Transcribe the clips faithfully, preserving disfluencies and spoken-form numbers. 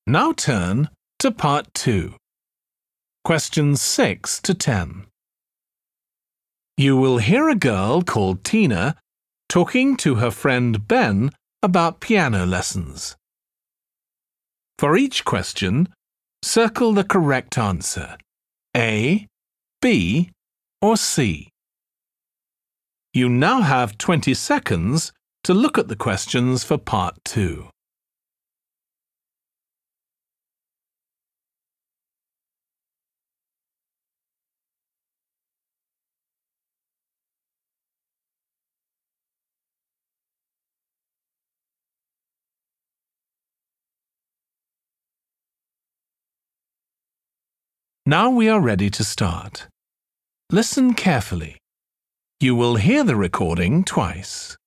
Now turn to Part two. Questions six to ten. You will hear a girl called Tina talking to her friend Ben about piano lessons. For each question, circle the correct answer, A, B, or C. You now have twenty seconds to look at the questions for Part two. Now we are ready to start. Listen carefully. You will hear the recording twice.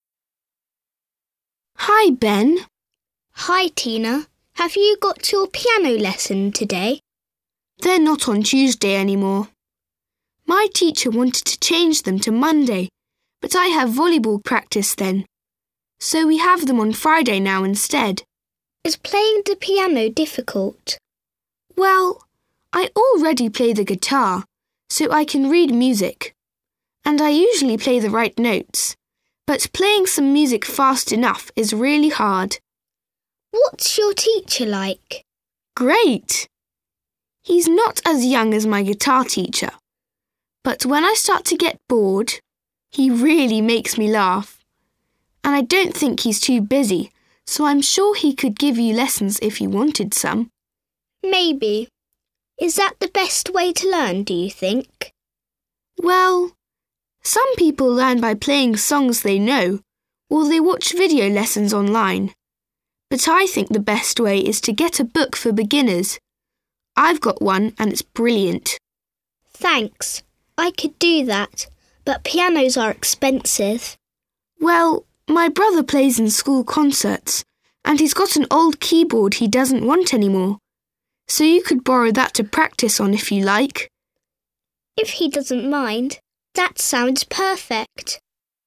Hi, Ben. Hi, Tina. Have you got your piano lesson today? They're not on Tuesday anymore. My teacher wanted to change them to Monday, but I have volleyball practice then. So we have them on Friday now instead. Is playing the piano difficult? Well, I already play the guitar, so I can read music. And I usually play the right notes, but playing some music fast enough is really hard. What's your teacher like? Great! He's not as young as my guitar teacher, but when I start to get bored, he really makes me laugh. And I don't think he's too busy, so I'm sure he could give you lessons if you wanted some. Maybe. Is that the best way to learn, do you think? Well, some people learn by playing songs they know, or they watch video lessons online. But I think the best way is to get a book for beginners. I've got one and it's brilliant. Thanks. I could do that, but pianos are expensive. Well, my brother plays in school concerts, and he's got an old keyboard he doesn't want anymore. So you could borrow that to practice on if you like. If he doesn't mind, that sounds perfect.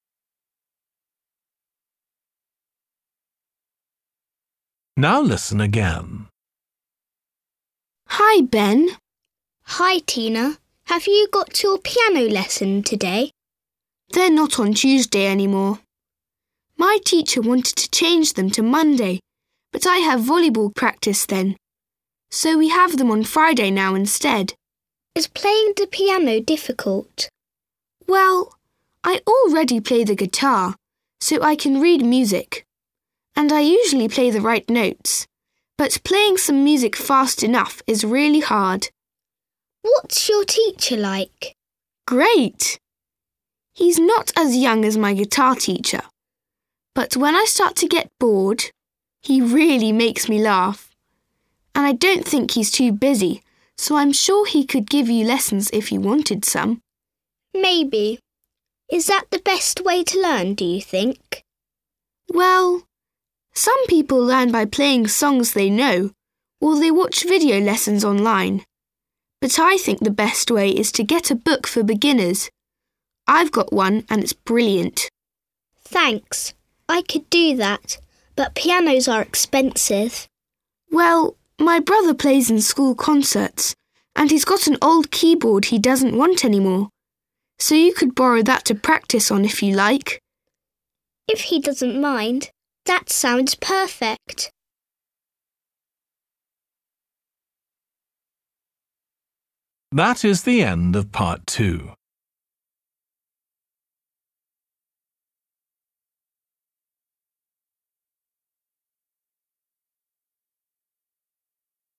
Now listen again. Hi, Ben. Hi, Tina. Have you got your piano lesson today? They're not on Tuesday anymore. My teacher wanted to change them to Monday, but I have volleyball practice then. So we have them on Friday now instead. Is playing the piano difficult? Well, I already play the guitar, so I can read music. And I usually play the right notes, but playing some music fast enough is really hard. What's your teacher like? Great! He's not as young as my guitar teacher, but when I start to get bored, he really makes me laugh. And I don't think he's too busy, so I'm sure he could give you lessons if you wanted some. Maybe. Is that the best way to learn, do you think? Well, some people learn by playing songs they know, or they watch video lessons online. But I think the best way is to get a book for beginners. I've got one and it's brilliant. Thanks. I could do that, but pianos are expensive. Well, my brother plays in school concerts, and he's got an old keyboard he doesn't want anymore. So you could borrow that to practice on if you like. If he doesn't mind, that sounds perfect. That is the end of Part two.